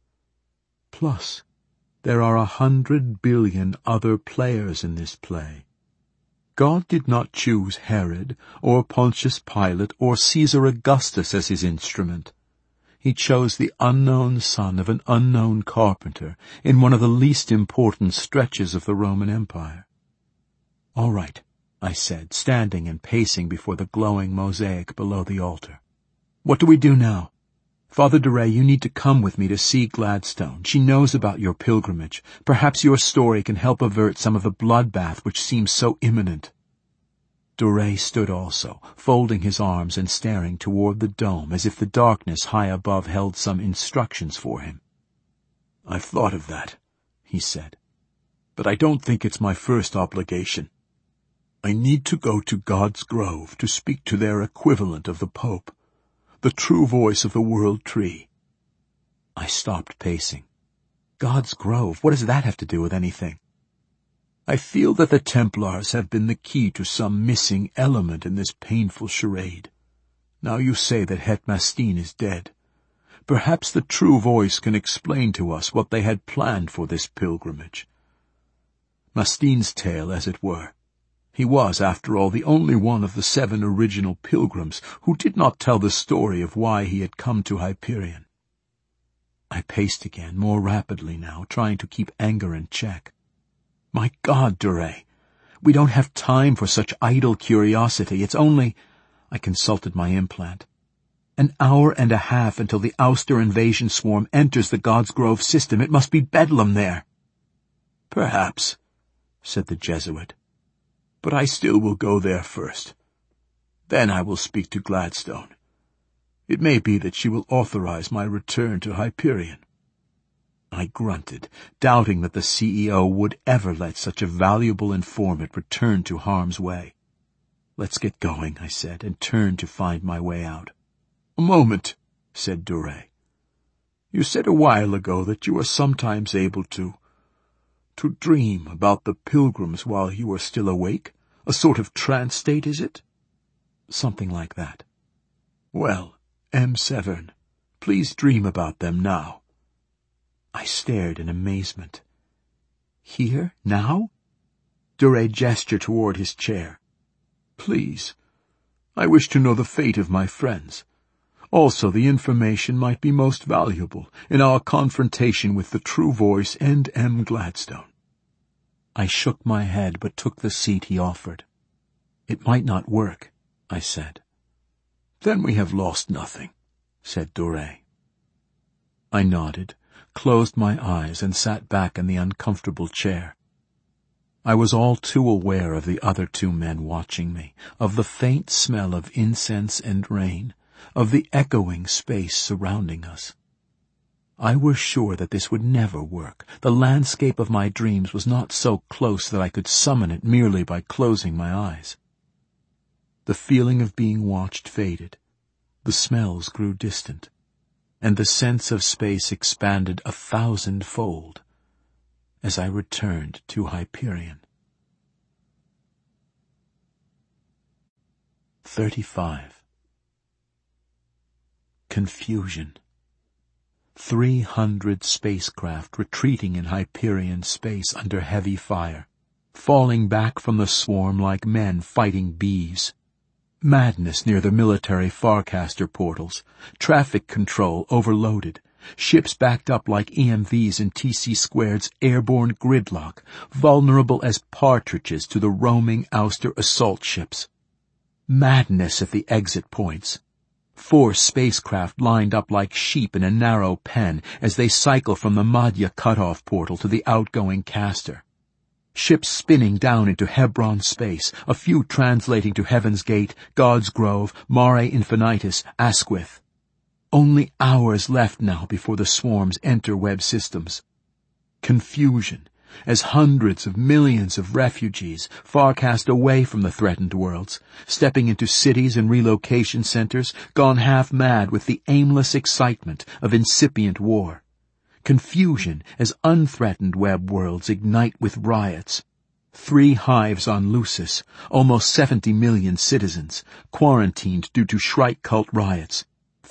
Plus, there are a hundred billion other players in this play. God did not choose Herod or Pontius Pilate or Caesar Augustus as his instrument. He chose the unknown son of an unknown carpenter in one of the least important stretches of the Roman Empire. "All right," I said, standing and pacing before the glowing mosaic below the altar. "What do we do now? Father de Rey, you need to come with me to see Gladstone. She knows about your pilgrimage. Perhaps your story can help avert some of the bloodbath which seems so imminent." De Rey stood also, folding his arms and staring toward the dome as if the darkness high above held some instructions for him. "I've thought of that," he said, "but I don't think it's my first obligation. I need to go to God's Grove to speak to their equivalent of the Pope, the true voice of the World Tree." I stopped pacing. God's Grove, what does that have to do with anything? "I feel that the Templars have been the key to some missing element in this painful charade. Now you say that Het Mastine is dead. Perhaps the true voice can explain to us what they had planned for this pilgrimage. Mastine's tale, as it were. He was, after all, the only one of the seven original pilgrims who did not tell the story of why he had come to Hyperion." I paced again, more rapidly now, trying to keep anger in check. "My God, de Rey, we don't have time for such idle curiosity. It's only—" I consulted my implant. "An hour and a half until the Ouster invasion swarm enters the God's Grove system. It must be bedlam there." "Perhaps," said the Jesuit. "But I still will go there first. Then I will speak to Gladstone. It may be that she will authorize my return to Hyperion." I grunted, doubting that the C E O would ever let such a valuable informant return to harm's way. "Let's get going," I said, and turned to find my way out. "A moment," said de Rey. "You said a while ago that you were sometimes able to, to dream about the pilgrims while you were still awake. A sort of trance state, is it?" "Something like that." "Well, M. Severn, please dream about them now." I stared in amazement. "Here? Now?" De Rey gestured toward his chair. "Please. I wish to know the fate of my friends. Also, the information might be most valuable in our confrontation with the true voice and M. Gladstone." I shook my head, but took the seat he offered. "It might not work," I said. "Then we have lost nothing," said de Rey. I nodded, closed my eyes, and sat back in the uncomfortable chair. I was all too aware of the other two men watching me, of the faint smell of incense and rain, of the echoing space surrounding us. I was sure that this would never work. The landscape of my dreams was not so close that I could summon it merely by closing my eyes. The feeling of being watched faded. The smells grew distant, and the sense of space expanded a thousandfold as I returned to Hyperion. Thirty-five. Confusion. Three hundred spacecraft retreating in Hyperion space under heavy fire, falling back from the swarm like men fighting bees. Madness near the military Farcaster portals, traffic control overloaded, ships backed up like E M Vs in T C Squared's airborne gridlock, vulnerable as partridges to the roaming Ouster assault ships. Madness at the exit points. Four spacecraft lined up like sheep in a narrow pen as they cycle from the Madhya cutoff portal to the outgoing caster. Ships spinning down into Hebron space, a few translating to Heaven's Gate, God's Grove, Mare Infinitus, Asquith. Only hours left now before the swarms enter web systems. Confusion, as hundreds of millions of refugees, far cast away from the threatened worlds, stepping into cities and relocation centers, gone half mad with the aimless excitement of incipient war. Confusion as unthreatened web worlds ignite with riots. Three hives on Lucis, almost seventy million citizens, quarantined due to Shrike cult riots.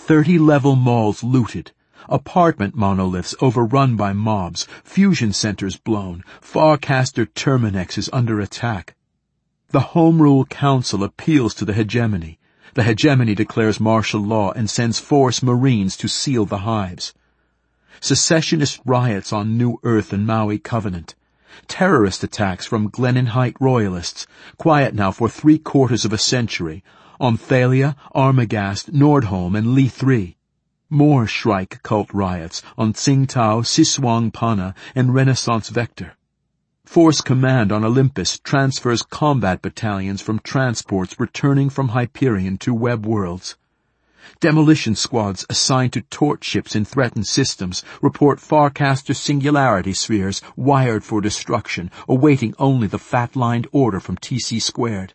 Thirty level malls looted, apartment monoliths overrun by mobs, fusion centers blown, Farcaster Terminex is under attack. The Home Rule Council appeals to the hegemony. The hegemony declares martial law and sends force Marines to seal the hives. Secessionist riots on New Earth and Maui Covenant. Terrorist attacks from Glennon Height Royalists, quiet now for three quarters of a century, on Thalia, Armagast, Nordholm, and Lee three. More Shrike cult riots on Tsingtao, Siswang Pana, and Renaissance Vector. Force Command on Olympus transfers combat battalions from transports returning from Hyperion to Web Worlds. Demolition squads assigned to torch ships in threatened systems report Farcaster singularity spheres wired for destruction, awaiting only the fat-lined order from T C squared.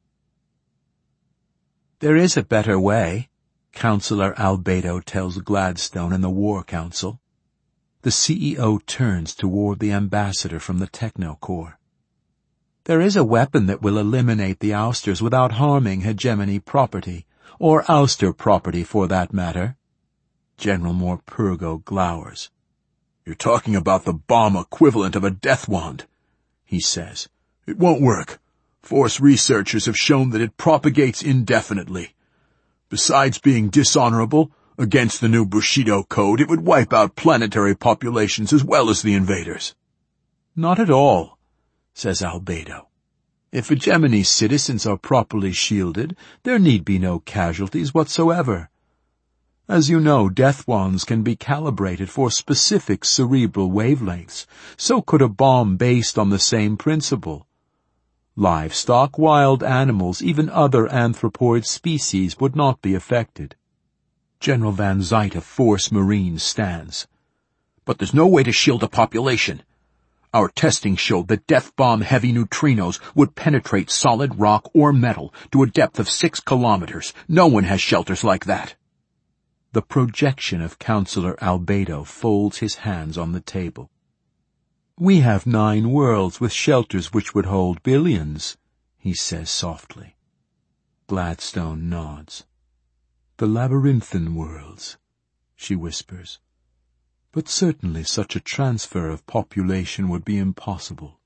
There is a better way, Councillor Albedo tells Gladstone and the War Council. The C E O turns toward the ambassador from the Technocorps. There is a weapon that will eliminate the ousters without harming hegemony property, or ouster property for that matter. General Morpurgo glowers. You're talking about the bomb equivalent of a death wand, he says. It won't work. Force researchers have shown that it propagates indefinitely. Besides being dishonorable, against the new Bushido Code, it would wipe out planetary populations as well as the invaders. Not at all, says Albedo. If hegemony's citizens are properly shielded, there need be no casualties whatsoever. As you know, death wands can be calibrated for specific cerebral wavelengths. So could a bomb based on the same principle. Livestock, wild animals, even other anthropoid species would not be affected. General Van Zyte of Force Marines stands. But there's no way to shield a population. Our testing showed that death bomb heavy neutrinos would penetrate solid rock or metal to a depth of six kilometers. No one has shelters like that. The projection of Councillor Albedo folds his hands on the table. We have nine worlds with shelters which would hold billions, he says softly. Gladstone nods. The labyrinthine worlds, she whispers. But certainly such a transfer of population would be impossible.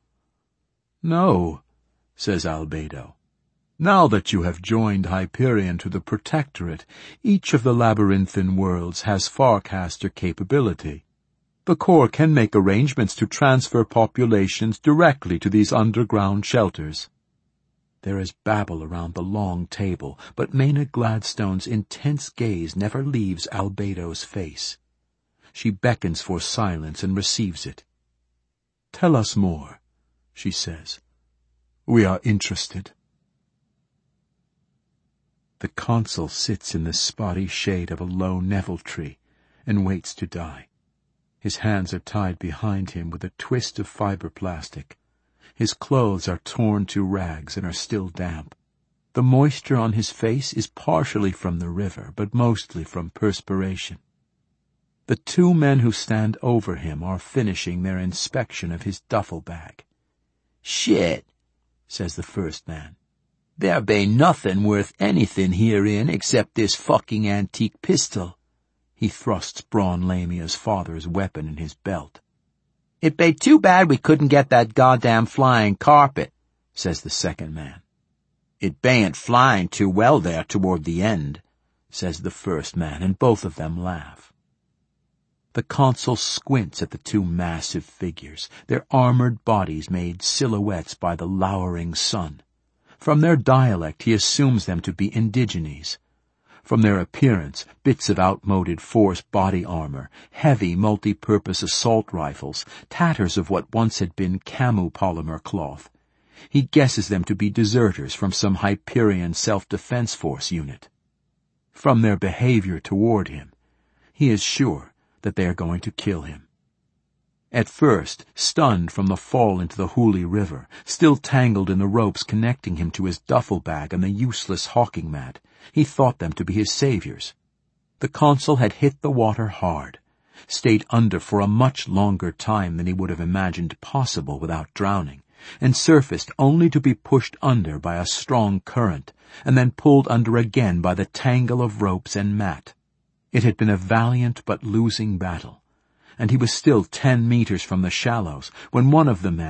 No, says Albedo. Now that you have joined Hyperion to the Protectorate, each of the labyrinthine worlds has Farcaster capability. The Corps can make arrangements to transfer populations directly to these underground shelters. There is babble around the long table, but Maynard Gladstone's intense gaze never leaves Albedo's face. She beckons for silence and receives it. Tell us more, she says. We are interested. The consul sits in the spotty shade of a low nettle tree and waits to die. His hands are tied behind him with a twist of fiber plastic. His clothes are torn to rags and are still damp. The moisture on his face is partially from the river, but mostly from perspiration. The two men who stand over him are finishing their inspection of his duffel bag. "Shit," says the first man. "There be nothing worth anything herein except this fucking antique pistol." He thrusts Braun Lamia's father's weapon in his belt. "It be too bad we couldn't get that goddamn flying carpet," says the second man. "It bain't flying too well there toward the end," says the first man, and both of them laugh. The consul squints at the two massive figures, their armored bodies made silhouettes by the lowering sun. From their dialect he assumes them to be indigenes. From their appearance, bits of outmoded force body armor, heavy multi-purpose assault rifles, tatters of what once had been camu polymer cloth. He guesses them to be deserters from some Hyperion self-defense force unit. From their behavior toward him, he is sure that they are going to kill him. At first, stunned from the fall into the Hooghly River, still tangled in the ropes connecting him to his duffel bag and the useless hawking mat, he thought them to be his saviors. The consul had hit the water hard, stayed under for a much longer time than he would have imagined possible without drowning, and surfaced only to be pushed under by a strong current, and then pulled under again by the tangle of ropes and mat. It had been a valiant but losing battle, and he was still ten meters from the shallows when one of the men